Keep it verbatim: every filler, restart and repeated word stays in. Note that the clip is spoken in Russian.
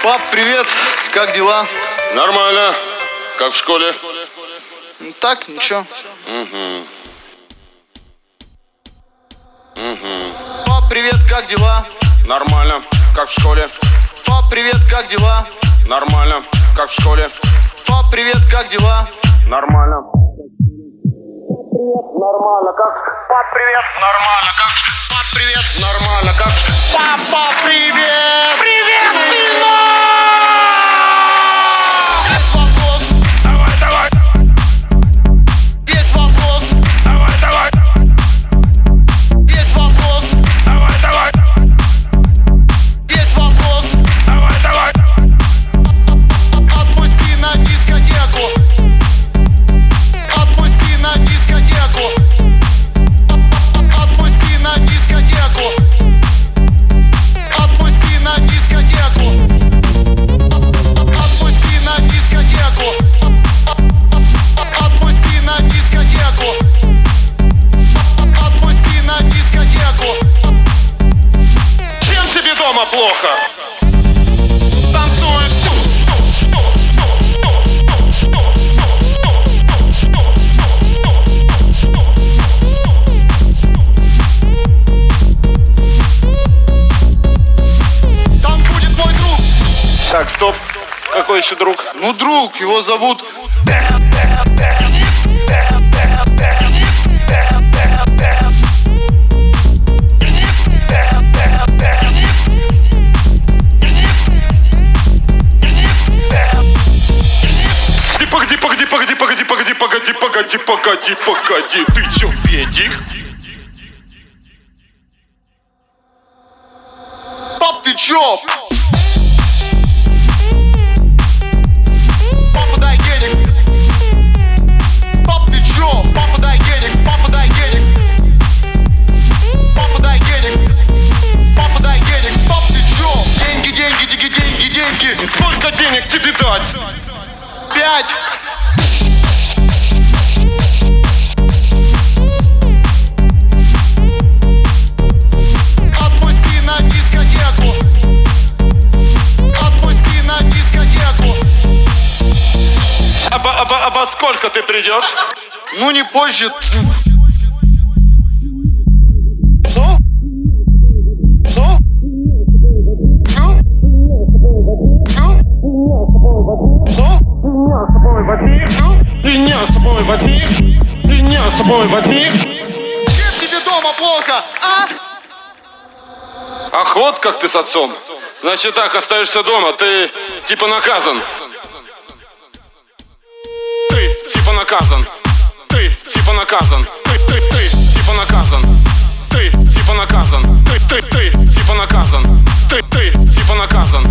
Пап, привет, как дела? Нормально, как в школе? Так, ничего. Угу. Угу. Пап, привет, как дела? Нормально, как в школе? Пап, привет, как дела? Нормально, как в школе? Пап, привет, как дела? Нормально. Нормально, как? Пап, привет, нормально, как? Пап, привет, нормально, как? Папа, привет! Привет, сынок! Есть вопрос, Давай, давай, есть вопрос, давай, давай, есть вопрос, давай, давай, есть вопрос. давай, давай. Отпусти на дискотеку. Отпусти на дискотеку. Отпусти на дискотеку. Отпусти на дискотеку. Отпусти на дискотеку. Отпусти на дискотеку. Отпусти на дискотеку. Чем тебе дома плохо? Танцуешь. Там будет мой друг. Так, стоп. Какой еще друг? Ну, друг, его зовут. Погоди, погоди, погоди, погоди, погоди, погоди, погоди, погоди, погоди. Ты чё, педик? Пап, ты чё? Папа, дай денег. Пап, ты чё? Папа, дай денег. Папа, дай денег. Папа, дай денег. Папа, дай денег. Пап, ты чё? Деньги, деньги, деньги, деньги, деньги. И сколько денег тебе дать? Пять. Отпусти на дискотеку. Отпусти на дискотеку. А, во- а, во- а во сколько ты придешь? Ну, не позже. Что? Что? Чё? Чё? Что? Ты меня с собой возьми. Ты меня с собой возьми. Чем тебе дома плохо, а? Ах, вот как ты с отцом. Значит так, остаешься дома, ты типа наказан. Ты типа наказан. Ты типа наказан. Ты, ты, ты типа наказан. Ты типа наказан. Ты, ты, ты типа наказан. Ты, ты типа наказан.